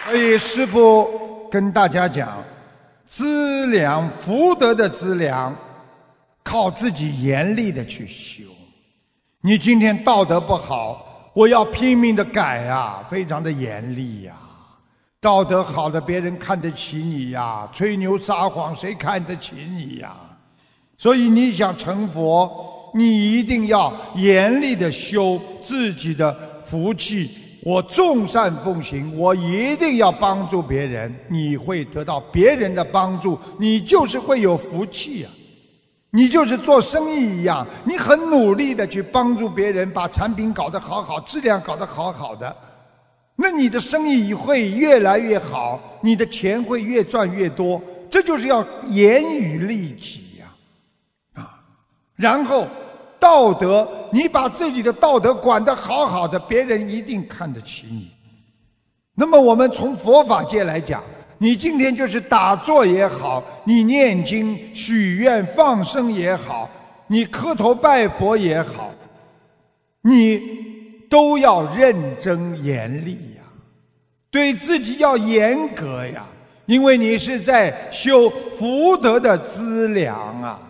所以师父跟大家讲，资粮福德的资粮，靠自己严厉的去修。你今天道德不好，我要拼命的改啊，非常的严厉呀。道德好的，别人看得起你呀，吹牛撒谎，谁看得起你呀？所以你想成佛，你一定要严厉的修自己的福气。我众善奉行，我一定要帮助别人，你会得到别人的帮助，你就是会有福气啊。你就是做生意一样，你很努力的去帮助别人，把产品搞得好好，质量搞得好好的，那你的生意会越来越好，你的钱会越赚越多，这就是要严于律己呀，然后道德，你把自己的道德管得好好的，别人一定看得起你。那么我们从佛法界来讲，你今天就是打坐也好，你念经许愿放生也好，你磕头拜佛也好，你都要认真严厉呀，对自己要严格呀，因为你是在修福德的资粮啊。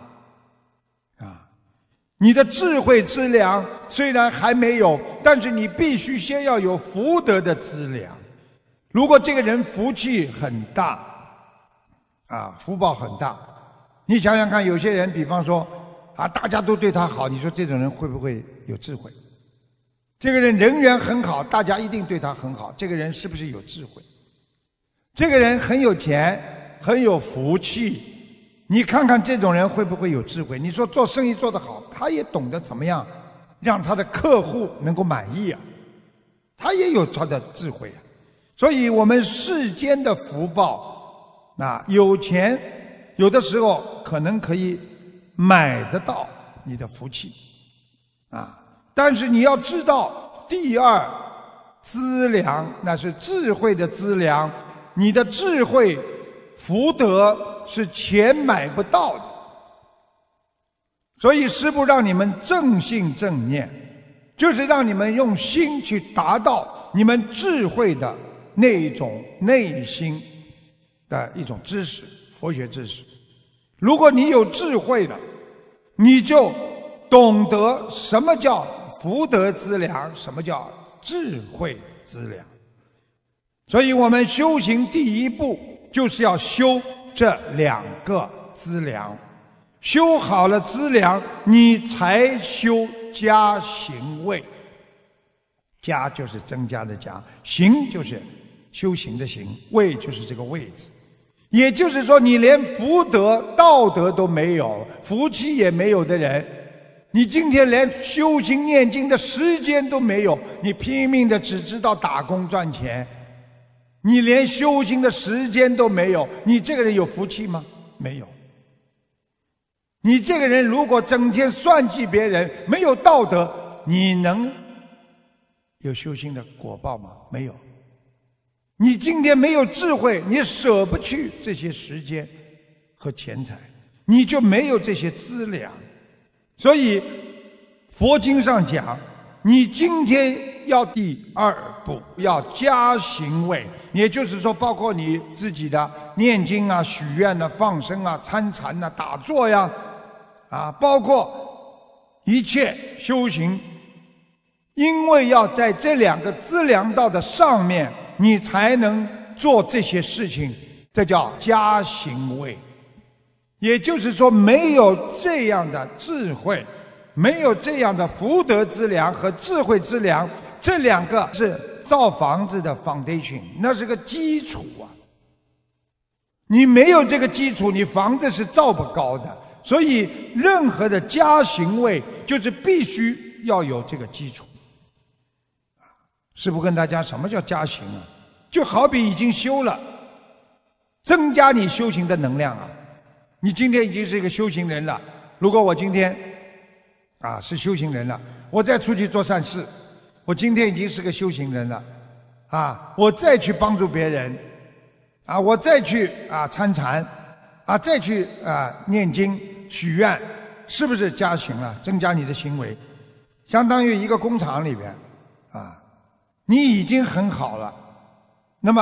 你的智慧资粮虽然还没有，但是你必须先要有福德的资粮。如果这个人福气很大，福报很大，你想想看，有些人比方说大家都对他好，你说这种人会不会有智慧？这个人人缘很好，大家一定对他很好，这个人是不是有智慧？这个人很有钱，很有福气，你看看这种人会不会有智慧？你说做生意做得好，他也懂得怎么样让他的客户能够满意啊，他也有他的智慧啊。所以我们世间的福报，有钱有的时候可能可以买得到你的福气但是你要知道，第二资粮那是智慧的资粮，你的智慧福德是钱买不到的。所以师父让你们正信正念，就是让你们用心去达到你们智慧的那一种内心的一种知识，佛学知识。如果你有智慧了，你就懂得什么叫福德资粮，什么叫智慧资粮。所以我们修行第一步就是要修这两个资粮，修好了资粮，你才修加行位。加就是增加的加，行就是修行的行，位就是这个位置。也就是说，你连福德道德都没有，福气也没有的人，你今天连修行念经的时间都没有，你拼命的只知道打工赚钱，你连修行的时间都没有，你这个人有福气吗？没有。你这个人如果整天算计别人，没有道德，你能有修行的果报吗？没有。你今天没有智慧，你舍不去这些时间和钱财，你就没有这些资粮。所以佛经上讲，你今天要第二步，要加行位，也就是说包括你自己的念经啊、许愿啊、放生啊、参禅啊、打坐呀包括一切修行，因为要在这两个资粮道的上面，你才能做这些事情，这叫加行位。也就是说，没有这样的智慧，没有这样的福德资粮和智慧资粮，这两个是造房子的 foundation， 那是个基础你没有这个基础，你房子是造不高的。所以任何的加行位就是必须要有这个基础。师父跟大家，什么叫加行就好比已经修了，增加你修行的能量你今天已经是一个修行人了，如果我今天是修行人了，我再出去做善事，我今天已经是个修行人了我再去帮助别人我再去参禅再去念经许愿，是不是加行了？增加你的行为，相当于一个工厂里边你已经很好了，那么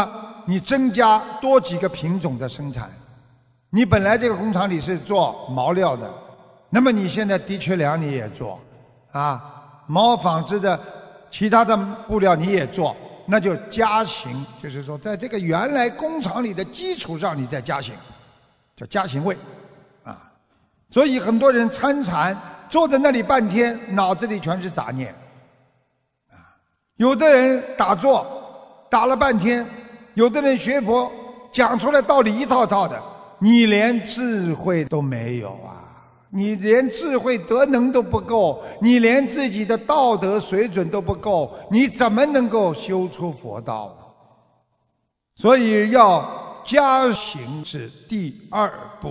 你增加多几个品种的生产。你本来这个工厂里是做毛料的，那么你现在的确良你也做，毛纺织的其他的布料你也做，那就加型，就是说在这个原来工厂里的基础上你再加型，叫加型位，所以很多人参禅坐在那里半天，脑子里全是杂念，有的人打坐打了半天，有的人学佛讲出来道理一套套的，你连智慧都没有啊！你连智慧德能都不够，你连自己的道德水准都不够，你怎么能够修出佛道？所以要加行是第二步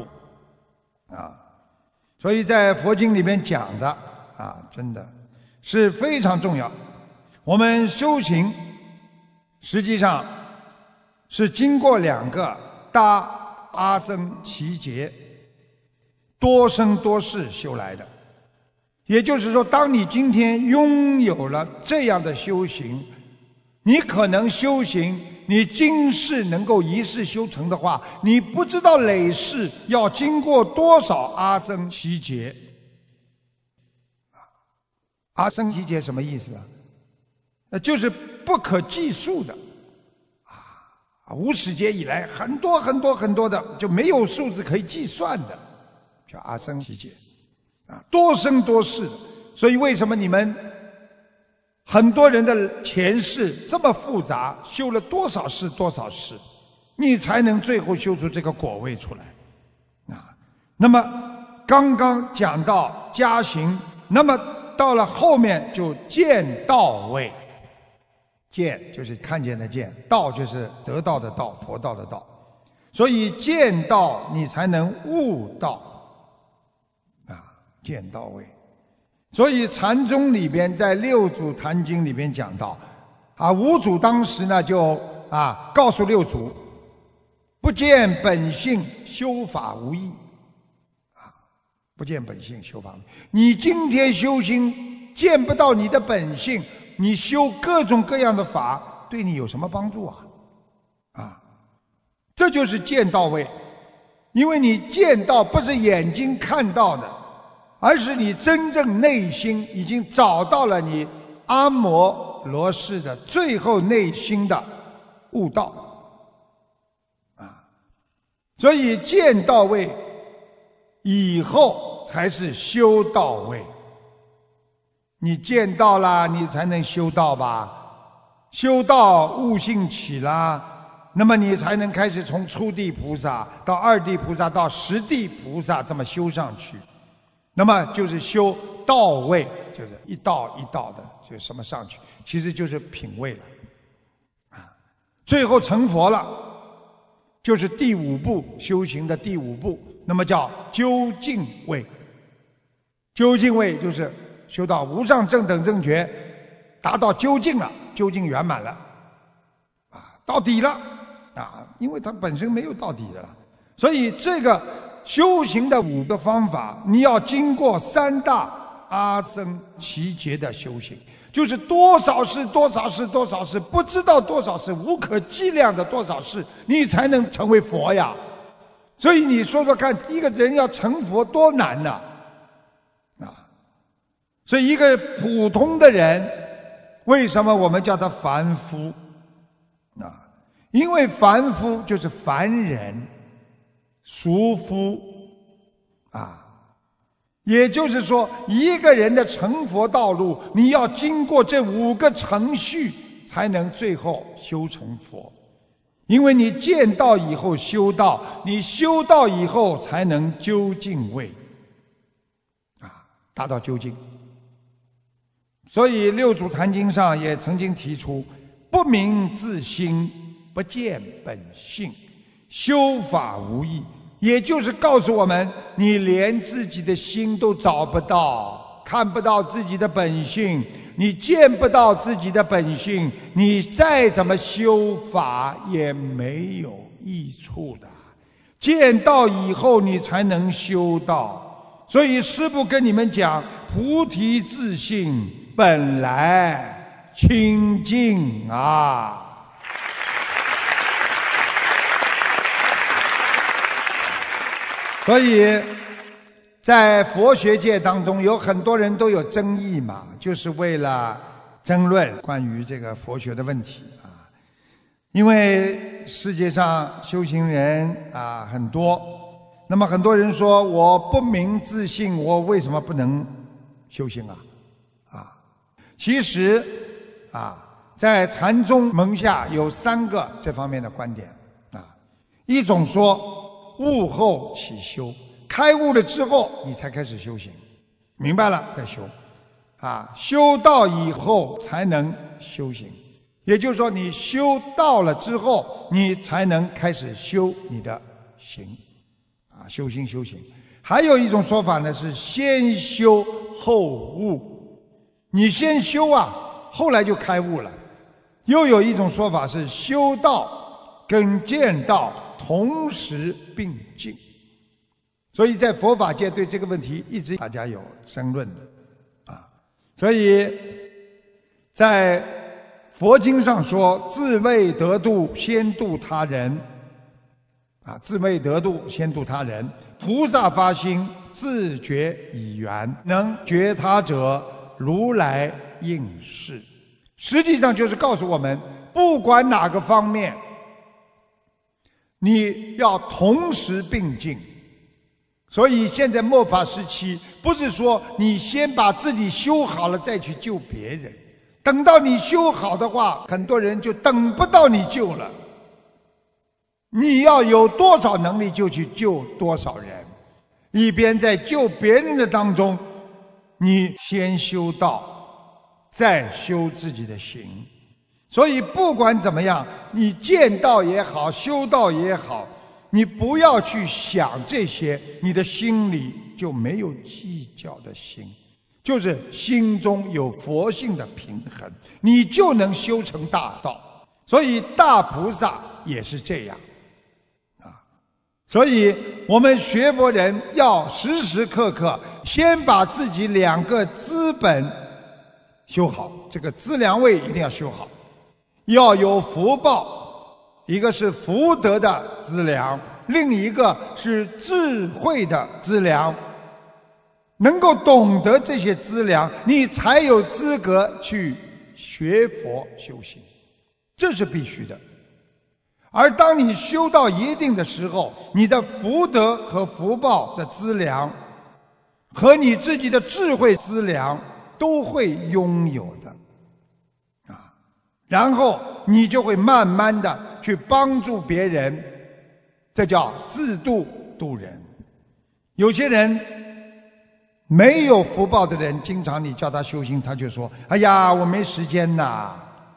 所以在佛经里面讲的真的是非常重要。我们修行实际上是经过2个大阿僧祇劫多生多世修来的。也就是说，当你今天拥有了这样的修行，你可能修行，你今世能够一世修成的话，你不知道累世要经过多少阿僧祇劫。阿僧祇劫什么意思就是不可计数的无始劫以来很多很多很多的，就没有数字可以计算的，叫阿僧祇劫多生多世的。所以为什么你们很多人的前世这么复杂，修了多少世多少世，你才能最后修出这个果位出来那么刚刚讲到加行，那么到了后面就见道位。见就是看见的见，道就是得道的道，佛道的道。所以见道你才能悟道见道位。所以禅宗里边在六祖坛经里边讲到五祖当时呢就告诉六祖，不见本性修法无益不见本性修法无益。你今天修行见不到你的本性，你修各种各样的法对你有什么帮助这就是见道位。因为你见到不是眼睛看到的，而是你真正内心已经找到了你阿摩罗氏的最后内心的悟道所以见到位以后才是修到位。你见到了，你才能修道吧？修道悟性起啦，那么你才能开始从初地菩萨到二地菩萨到十地菩萨这么修上去。那么就是修道位，就是一道一道的就什么上去，其实就是品位了最后成佛了，就是第5步修行的第5步，那么叫究竟位。究竟位就是修到无上正等正觉，达到究竟了，究竟圆满了到底了因为它本身没有到底的了。所以这个修行的5个方法，你要经过3大阿僧祇劫的修行，就是多少世多少世多少世，不知道多少世，无可计量的多少世，你才能成为佛呀。所以你说说看，一个人要成佛多难呐所以一个普通的人，为什么我们叫他凡夫因为凡夫就是凡人俗夫也就是说，一个人的成佛道路，你要经过这5个程序才能最后修成佛。因为你见道以后修道，你修道以后才能究竟位达到究竟。所以六祖坛经上也曾经提出，不明自心，不见本性，修法无益。也就是告诉我们，你连自己的心都找不到，看不到自己的本性，你见不到自己的本性，你再怎么修法也没有益处的。见到以后你才能修道。所以师父跟你们讲，菩提自性本来清净所以在佛学界当中，有很多人都有争议嘛，就是为了争论关于这个佛学的问题啊。因为世界上修行人啊很多，那么很多人说我不明自性，我为什么不能修行啊？其实啊，在禅宗门下有3个这方面的观点啊。一种说悟后起修，开悟了之后你才开始修行，明白了再修啊，修道以后才能修行。也就是说，你修道了之后，你才能开始修你的行啊，修心修行。还有一种说法呢，是先修后悟，你先修啊，后来就开悟了。又有一种说法是修道跟见道同时并进。所以在佛法界对这个问题一直大家有争论的啊。所以在佛经上说，自为得度，先度他人啊，自为得度，先度他人。菩萨发心，自觉以缘，能觉他者，如来应是。实际上就是告诉我们，不管哪个方面，你要同时并进。所以现在末法时期，不是说你先把自己修好了再去救别人，等到你修好的话，很多人就等不到你救了。你要有多少能力就去救多少人，一边在救别人的当中，你先修道，再修自己的行。所以不管怎么样，你见道也好，修道也好，你不要去想这些，你的心里就没有计较的心，就是心中有佛性的平衡，你就能修成大道。所以大菩萨也是这样啊。所以我们学佛人要时时刻刻先把自己2个资本修好，这个资粮位一定要修好，要有福报，一个是福德的资粮，另一个是智慧的资粮。能够懂得这些资粮，你才有资格去学佛修行，这是必须的。而当你修到一定的时候，你的福德和福报的资粮和你自己的智慧资粮都会拥有的啊，然后你就会慢慢的去帮助别人，这叫自度度人。有些人没有福报的人，经常你叫他修行，他就说：哎呀，我没时间呐，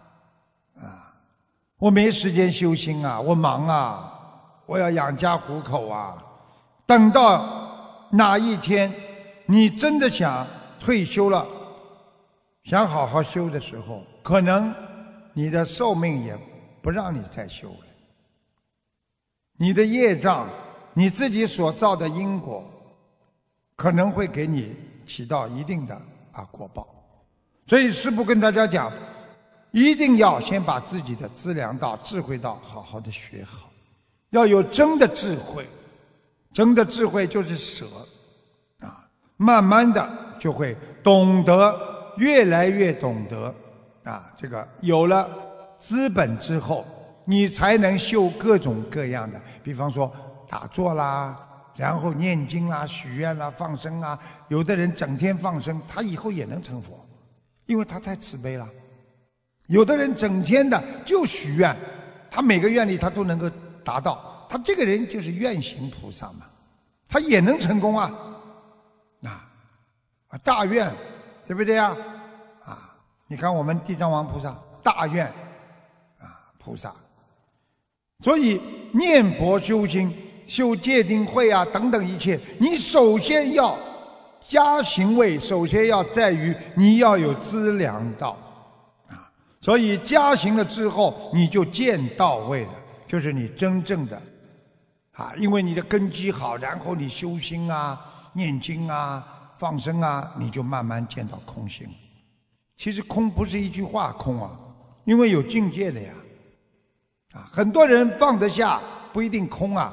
我没时间修心啊，我忙啊，我要养家糊口啊。等到哪一天你真的想退休了，想好好修的时候，可能你的寿命也不让你再修了。你的业障，你自己所造的因果，可能会给你起到一定的果报。所以师父跟大家讲，一定要先把自己的资粮道、智慧道好好的学好，要有真的智慧。真的智慧就是舍啊，慢慢的就会懂得，越来越懂得啊。这个有了资本之后，你才能修各种各样的，比方说打坐啦，然后念经啦、许愿啦、放生啊。有的人整天放生，他以后也能成佛，因为他太慈悲了。有的人整天的就许愿，他每个愿力他都能够达到，他这个人就是愿行菩萨嘛，他也能成功啊。大愿，对不对啊？你看我们地藏王菩萨大愿菩萨。所以念佛修心、修戒定慧啊等等一切，你首先要加行位，首先要在于你要有资粮道所以加行了之后，你就见到位了，就是你真正的因为你的根基好，然后你修心啊、念经啊、放生啊，你就慢慢见到空性。其实空不是一句话空因为有境界的呀。很多人放得下不一定空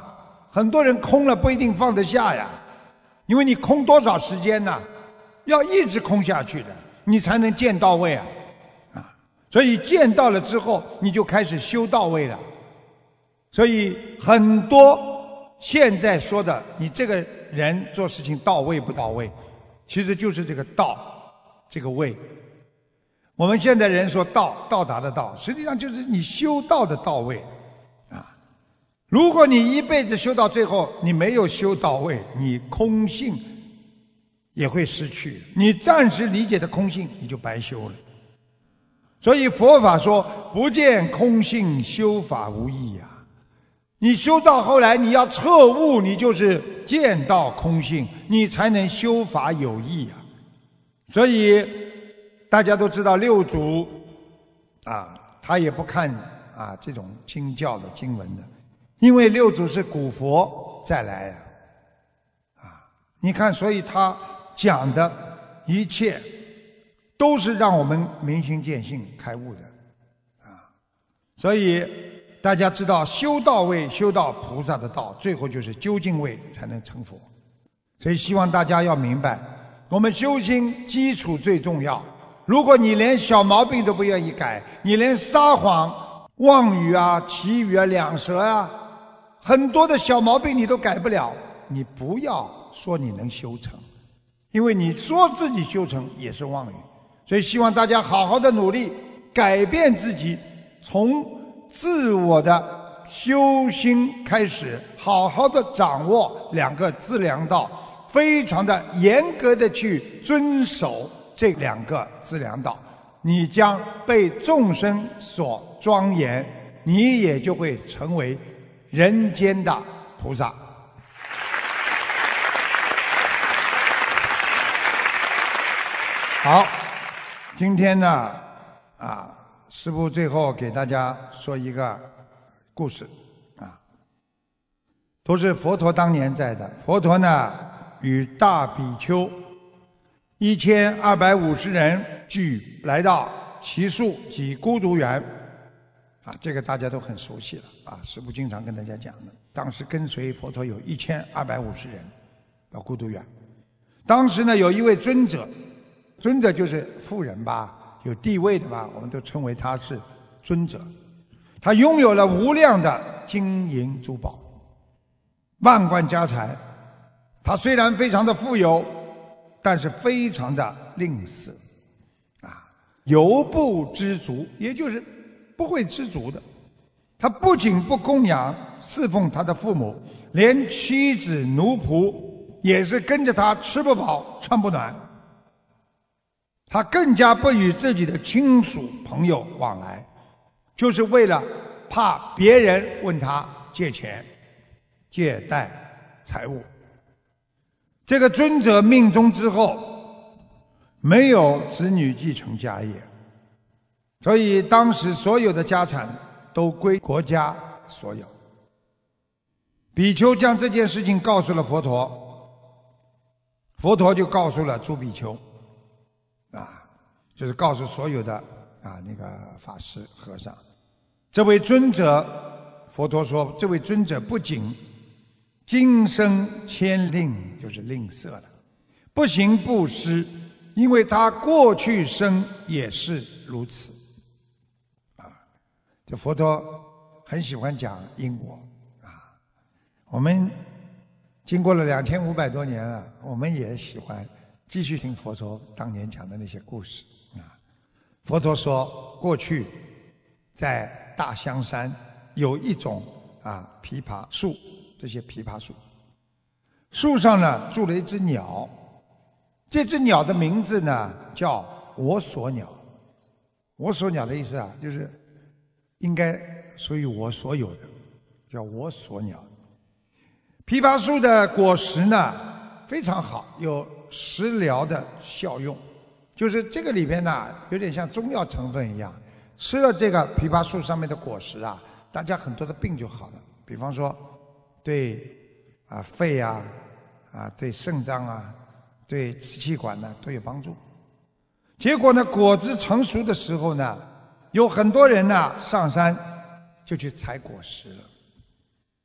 很多人空了不一定放得下呀，因为你空多少时间呢？要一直空下去的，你才能见到位啊！所以见到了之后，你就开始修到位了。所以很多现在说的，你这个人做事情到位不到位，其实就是这个道，这个位。我们现在人说到达的道，实际上就是你修道的到位啊。如果你一辈子修到最后，你没有修到位，你空性也会失去，你暂时理解的空性你就白修了。所以佛法说不见空性修法无益呀。你修到后来你要彻悟，你就是见到空性，你才能修法有益啊。所以大家都知道六祖他也不看这种经教的经文的，因为六祖是古佛再来你看，所以他讲的一切都是让我们明心见性开悟的所以大家知道修到位，修到菩萨的道，最后就是究竟位才能成佛。所以希望大家要明白，我们修心基础最重要。如果你连小毛病都不愿意改，你连撒谎、妄语绮语两舌很多的小毛病你都改不了，你不要说你能修成，因为你说自己修成也是妄语。所以希望大家好好的努力改变自己，从自我的修心开始，好好的掌握两个资粮道，非常的严格的去遵守这两个资粮道，你将被众生所庄严，你也就会成为人间的菩萨。好，今天呢师父最后给大家说一个故事都是佛陀当年在的。佛陀呢与大比丘1250人俱来到祇树即孤独园这个大家都很熟悉了师父经常跟大家讲的。当时跟随佛陀有1250人到孤独园。当时呢有一位尊者，尊者就是富人吧，有地位的吧，我们都称为他是尊者。他拥有了无量的金银珠宝，万贯家财。他虽然非常的富有，但是非常的吝啬犹不知足，也就是不会知足的。他不仅不供养侍奉他的父母，连妻子奴仆也是跟着他吃不饱穿不暖。他更加不与自己的亲属朋友往来，就是为了怕别人问他借钱借贷财物。这个尊者命终之后没有子女继承家业，所以当时所有的家产都归国家所有。比丘将这件事情告诉了佛陀，佛陀就告诉了诸比丘就是告诉所有的那个法师和尚，这位尊者，佛陀说这位尊者不仅今生谦吝，就是吝啬了，不行布施，因为他过去生也是如此这佛陀很喜欢讲因果我们经过了2500多年了，我们也喜欢继续听佛陀当年讲的那些故事佛陀说，过去在大香山有一种枇杷树，这些枇杷树，树上呢住了一只鸟，这只鸟的名字呢叫我所鸟。我所鸟的意思就是应该属于我所有的，叫我所鸟。枇杷树的果实呢非常好，有食疗的效用，就是这个里边呢有点像中药成分一样，吃了这个枇杷树上面的果实大家很多的病就好了。比方说对肺对肾脏对支气管呢都有帮助。结果呢果子成熟的时候呢，有很多人上山就去采果实了。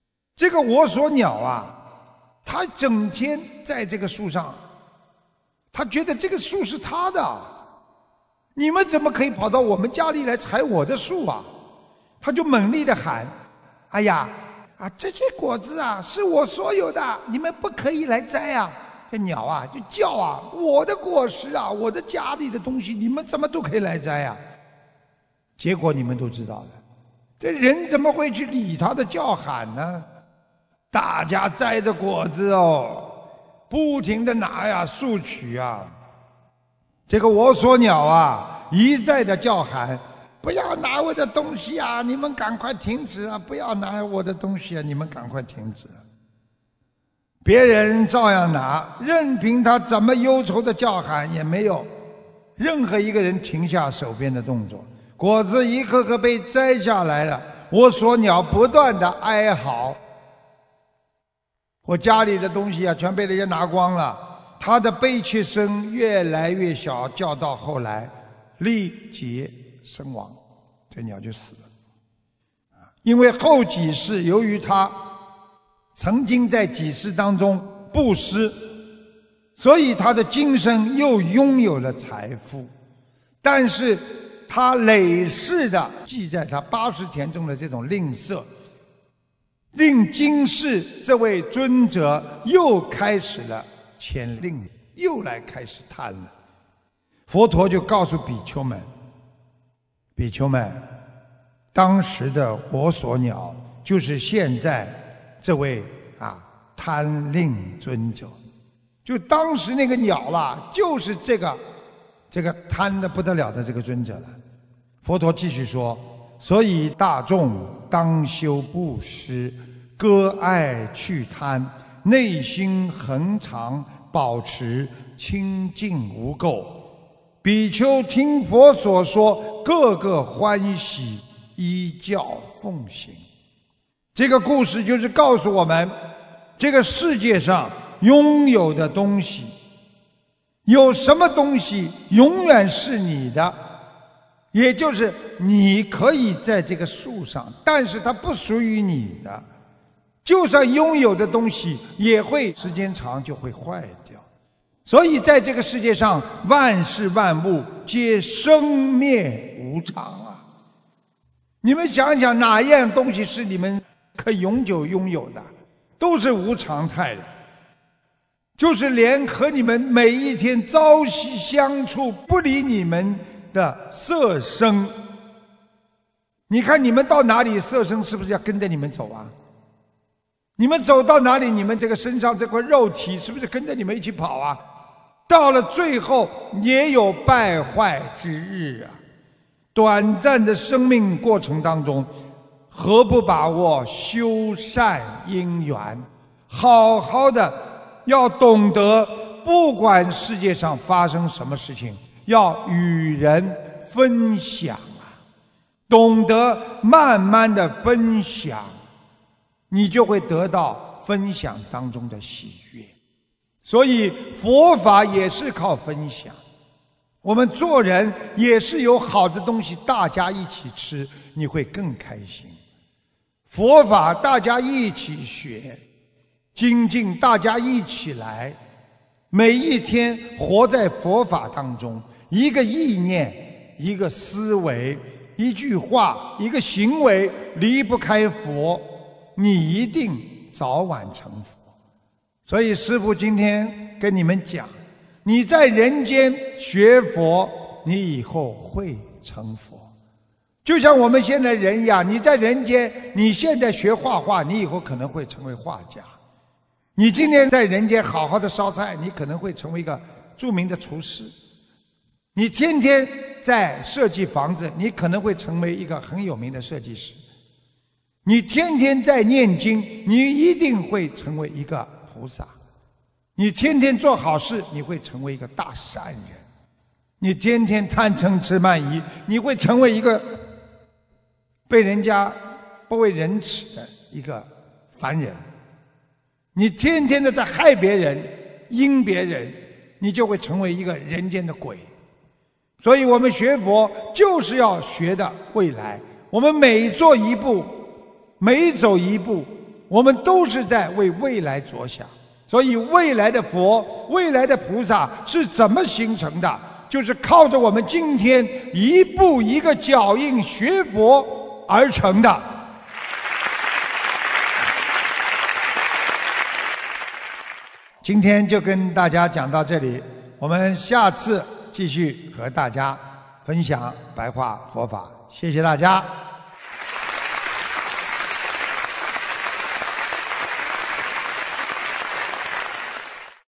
这个我所鸟啊，他整天在这个树上，他觉得这个树是他的，你们怎么可以跑到我们家里来采我的树啊？他就猛力的喊：哎呀，这些果子啊是我所有的，你们不可以来摘啊！这鸟啊就叫啊，我的果实啊，我的家里的东西，你们怎么都可以来摘啊？结果你们都知道了，这人怎么会去理他的叫喊呢？大家摘着果子哦，不停的拿呀索取啊。这个我所鸟啊一再的叫喊：不要拿我的东西啊！你们赶快停止啊！不要拿我的东西啊！你们赶快停止！别人照样拿，任凭他怎么忧愁的叫喊，也没有任何一个人停下手边的动作。果子一颗颗被摘下来了，我所鸟不断的哀嚎：我家里的东西啊，全被人家拿光了。他的悲切声越来越小，叫到后来力竭身亡，这鸟就死了。因为后几世由于他曾经在几世当中布施，所以他的今生又拥有了财富，但是他累世的记在他80田中的这种吝啬，令今世这位尊者又开始了牵令，又来开始贪了。佛陀就告诉比丘们：比丘们，当时的我所鸟就是现在这位贪令尊者，就当时那个鸟啦，就是这个贪得不得了的这个尊者了。佛陀继续说：所以大众当修布施，割爱去贪，内心恒常保持清净无垢。比丘听佛所说，个个欢喜，依教奉行。这个故事就是告诉我们，这个世界上拥有的东西，有什么东西永远是你的，也就是你可以在这个树上，但是它不属于你的。就算拥有的东西，也会时间长就会坏掉。所以在这个世界上，万事万物皆生灭无常啊！你们想想，哪一样东西是你们可以永久拥有的？都是无常态的。就是连和你们每一天朝夕相处、不理你们的色身，你看你们到哪里，色身是不是要跟着你们走啊？你们走到哪里，你们这个身上这块肉体是不是跟着你们一起跑啊？到了最后也有败坏之日啊！短暂的生命过程当中，何不把握修善因缘，好好的要懂得，不管世界上发生什么事情，要与人分享啊！懂得慢慢的分享，你就会得到分享当中的喜悦。所以佛法也是靠分享，我们做人也是有好的东西大家一起吃，你会更开心。佛法大家一起学，精进大家一起来，每一天活在佛法当中，一个意念，一个思维，一句话，一个行为离不开佛，你一定早晚成佛。所以师父今天跟你们讲，你在人间学佛，你以后会成佛。就像我们现在人一样，你在人间，你现在学画画，你以后可能会成为画家。你今天在人间好好的烧菜，你可能会成为一个著名的厨师。你天天在设计房子，你可能会成为一个很有名的设计师。你天天在念经，你一定会成为一个菩萨。你天天做好事，你会成为一个大善人。你天天贪嗔痴慢疑，你会成为一个被人家不为人耻的一个凡人。你天天的在害别人、阴别人，你就会成为一个人间的鬼。所以我们学佛就是要学的未来，我们每做一步，每走一步， 我们都是在为未来着想。所以未来的佛、未来的菩萨是怎么形成的？就是靠着我们今天一步一个脚印学佛而成的。今天就跟大家讲到这里，我们下次继续和大家分享白话佛法。谢谢大家。